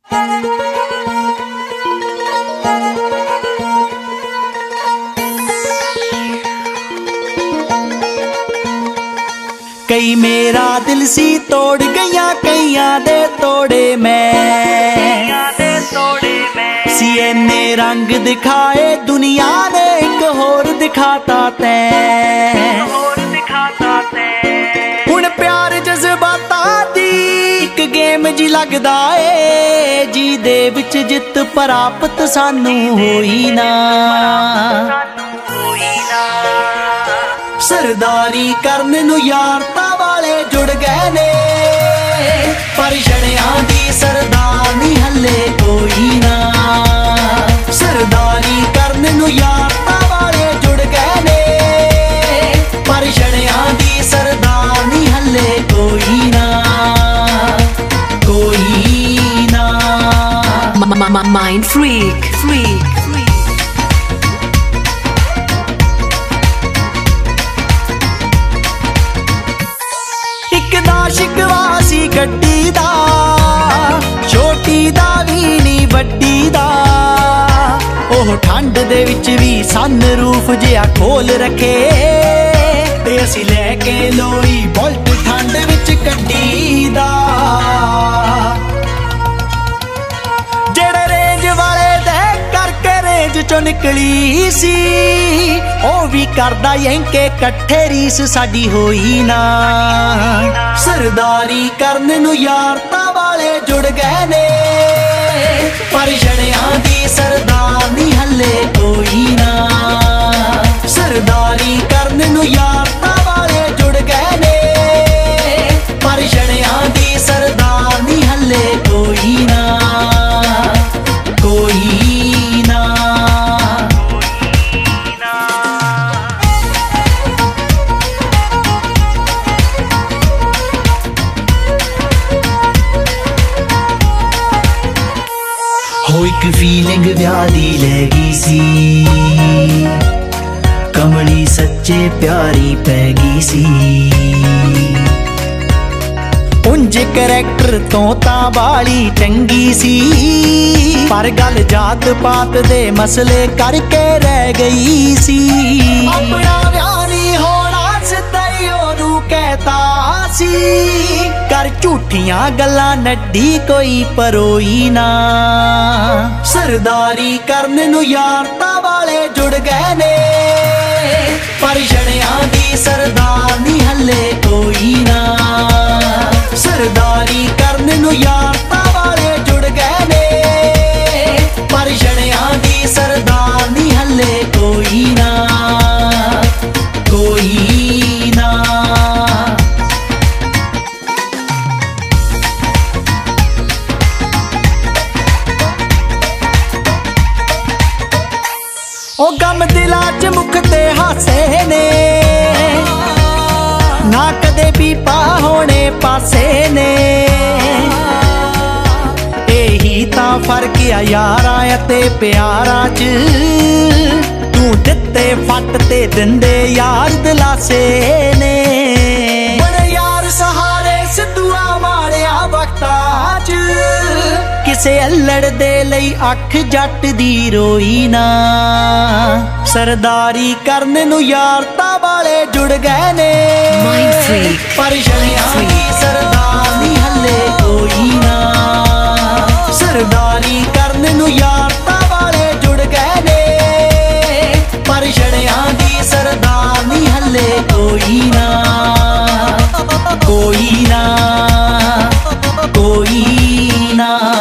कई मेरा दिल सी तोड़ गया कईयां दे तोड़े मैं सीए ने रंग दिखाए दुनिया ने एक होर दिखाता तैं हुण प्यार जज्बातां दी एक गेम जी लगदा ए जी दे विच जित प्राप्त सानू होई ना सरदारी करन नू यारतां वाले जुड़ गए ने पर छड़ियां दी सरदारनी हले कोई ना सरदारी करन नू यारतां वाले जुड़ गए ने पर छड़ियां दी सरदारनी हले कोई ना कोई ना Mind freak. शिकवा सी गड्डी दा छोटी दा भी नी वड्डी दा ओह ठंड दे विच भी सन रूफ जिहा खोल रखे ते असी लैके लोई बुलट ठंड विच कड्डी दा जेड़े रेंज वाले दे करके रेंज चो निकली सी ओ भी करदा यंके कट्ठे रीस साडी होई ना सरदारी करन नू यारतां वाले जुड़ गए ने पर छड़ियां दी सरदारनी हले कोई ना सरदारी करन नू यारतां वाले जुड़ गए ने पर छड़ियां दी सरदारनी हले कोई ना कोई ना हो एक फीलिंग विआह दी लै गई सी कमली सच्चे प्यारी पै गई सी उंज करैक्टर तो तां बाली चंगी सी पर गल जात पात दे मसले करके रह गई सी अपना विआह नहीं होना सिद्धा ही ओनू कहता सी कर झूठियां गल्लां नड्डी कोई परोई ना सरदारी करन नू यारतां वाले जुड़ गए ने पर छड़ियां दी सरदारनी हले कोई ना सरदारी करन नू यारतां वाले जुड़ गए ने पर छड़ियां दी सरदारनी हले कोई ना कोई ना ओ गम दिला च मुख ते हासे ने ना कदे भी पा होने पासे ने एही तां फर्क आ यारां ते प्यारां च तू दित्ते फट ते दिंदे यार दिलासे ने बड़े यार सहारे सिद्धूआ मारिया वक्तां च किसे अल्लड़ दे लई अख जट दी रोई ना सरदारी करन नू यारतां वाले जुड़ गए ने पर छड़ियां दी सरदारनी हले कोई ना सरदारी करन नू यारतां वाले जुड़ गए ने पर छड़ियां दी सरदारनी हले कोई ना कोई ना कोई ना